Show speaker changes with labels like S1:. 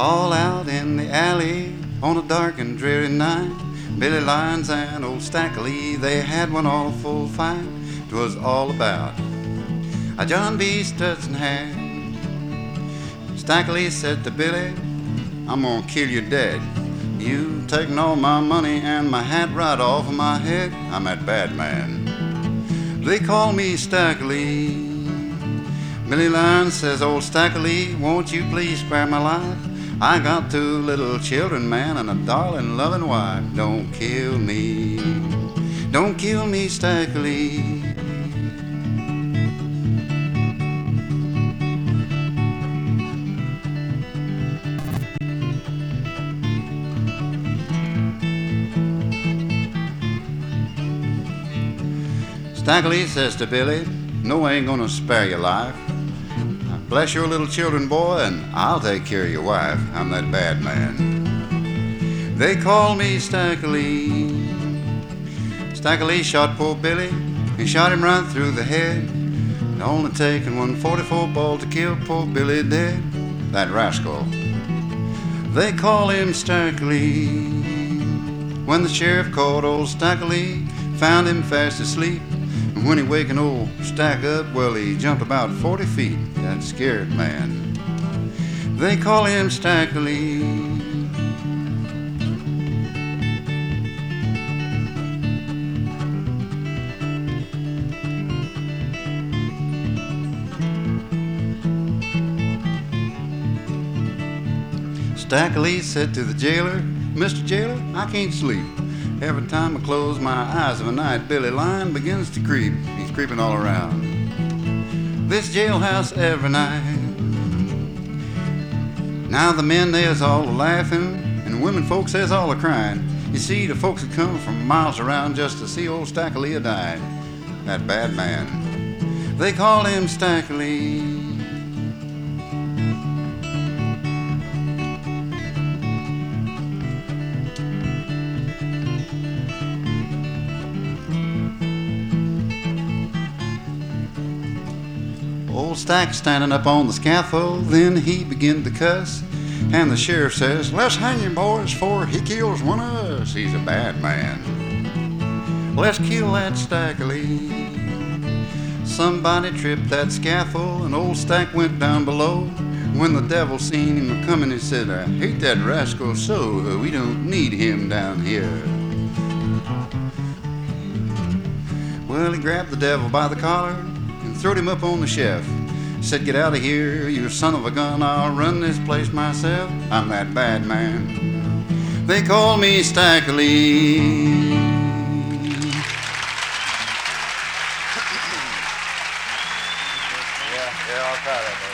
S1: All out in the alley on a dark and dreary night, Billy Lyons and old Stackley, they had one awful fight. 'Twas all about a John B. Stetson hat. Stackley said to Billy, I'm gonna kill you dead. You taking all my money and my hat right off of my head. I'm that bad man. They call me Stackley. Billy Lyons says, old Stackley, won't you please spare my life? I got 2 little children, man, and a darling, loving wife. Don't kill me, Stackley. Stackley says to Billy, no, I ain't gonna spare your life. Bless your little children, boy, and I'll take care of your wife. I'm that bad man. They call me Stackley. Stackley shot poor Billy. He shot him right through the head. It only taken 144 ball to kill poor Billy dead. That rascal. They call him Stackley. When the sheriff called old Stackley, found him fast asleep. And when he wakened old Stack up, well, he jumped about 40 feet. That scared man. They call him Stackley. Stackley said to the jailer, Mr. Jailer, I can't sleep. Every time I close my eyes of a night, Billy Lyon begins to creep. He's creeping all around this jailhouse every night. Now the men there's all laughing, and women folks there's all a crying. You see, the folks had come from miles around just to see old Stackley die. That bad man. They call him Stackley. Old Stack standing up on the scaffold, then he began to cuss. And the sheriff says, let's hang him, boys, for he kills one of us. He's a bad man. Let's kill that Stackley. Somebody tripped that scaffold, and old Stack went down below. When the devil seen him coming, he said, I hate that rascal so, we don't need him down here. Well, he grabbed the devil by the collar, throwed him up on the shelf. Said, get out of here, you son of a gun, I'll run this place myself. I'm that bad man. They call me Stackley.
S2: Yeah, I'll try that.